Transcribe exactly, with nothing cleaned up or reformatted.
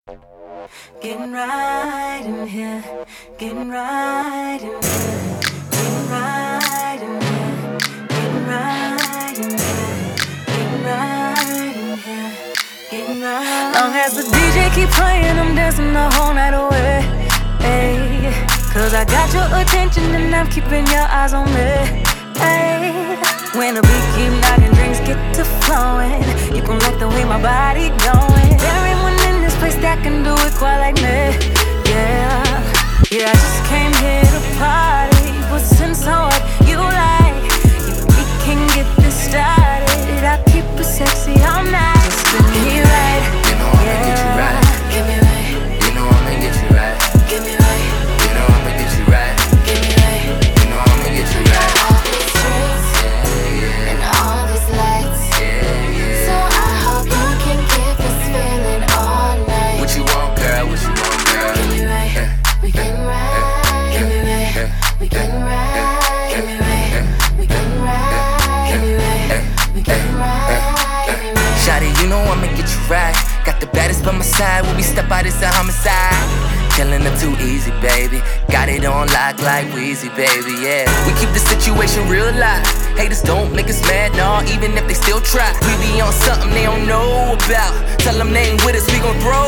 Getting right in here, getting right in here, getting right in here, getting right in here, getting right in here, getting right. Long as the D J keep playing, I'm dancing the whole night away. Ay, cause I got your attention and I'm keeping your eyes on me. Ay, when the beat keep knocking, drinks get to flowing. You gon' like the way my body going. There ain't one in this place that can do it quite like me. Yeah, yeah, I just came here to party. But since I'm what you like, if we can get this started, I'll keep it sexy all night. Spin me right, you know I'ma get you right. Get me right, you know I'ma get you right. get me right, you know I'ma get you right. get me right. You know I'ma get you right. All these drinks and all these lights, so I hope you can keep this feeling all night. What you want, girl? What you want, girl? Get me right, we getting right. Get me right, we getting right. Get me right, we getting right. Get me right, we getting right. Get me right. Shawty, you know I'ma get you right. Got the baddest by my side when we step out, it's a homicide. Killing them too easy, baby. Got it on lock like Weezy, baby, yeah. We keep the situation real live. Haters don't make us mad, nah, even if they still try. We be on something they don't know about. Tell them they ain't with us, we gon' throw